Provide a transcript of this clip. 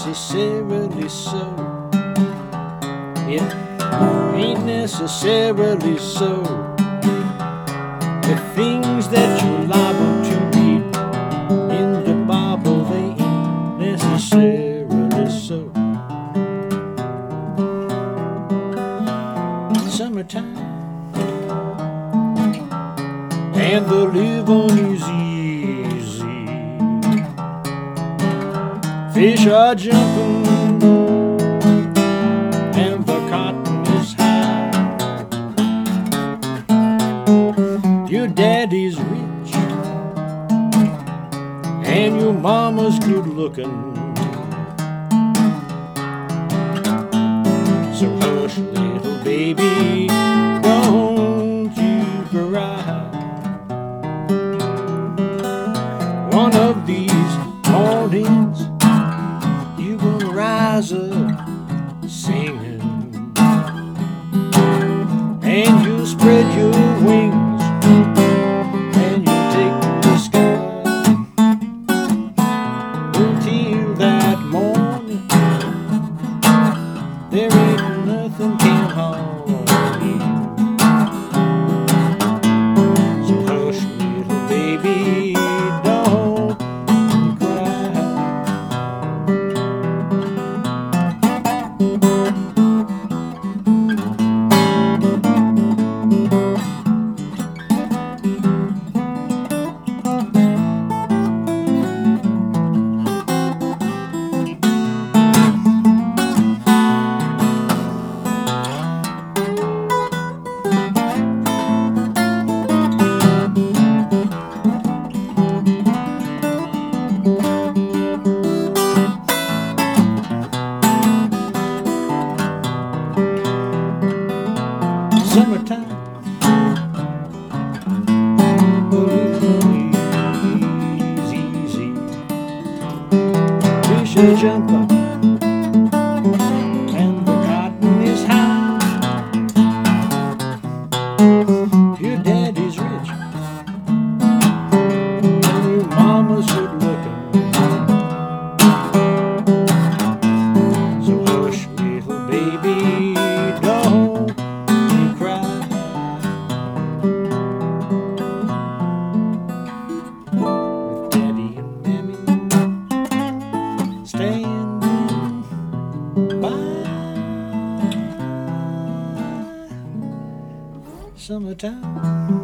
necessarily so. It ain't necessarily so. The things that you're liable to read in the Bible, they ain't necessarily so. Summertime and the living is easy. Fish are jumping and the cotton is high. Your daddy's rich and your mama's good looking. So hush, little baby, don't you cry. One of these mornings you gonna rise up singing, and you spread your wings and you take to the sky. Until that morning there ain't nothing can harm you. So hush, little baby, don't cry. Summertime, is easy. Fish are jumping and the cotton is high. Your daddy's rich and your mama's good looking. So hush, little baby, don't cry. With Daddy and Mammy standing by. Summertime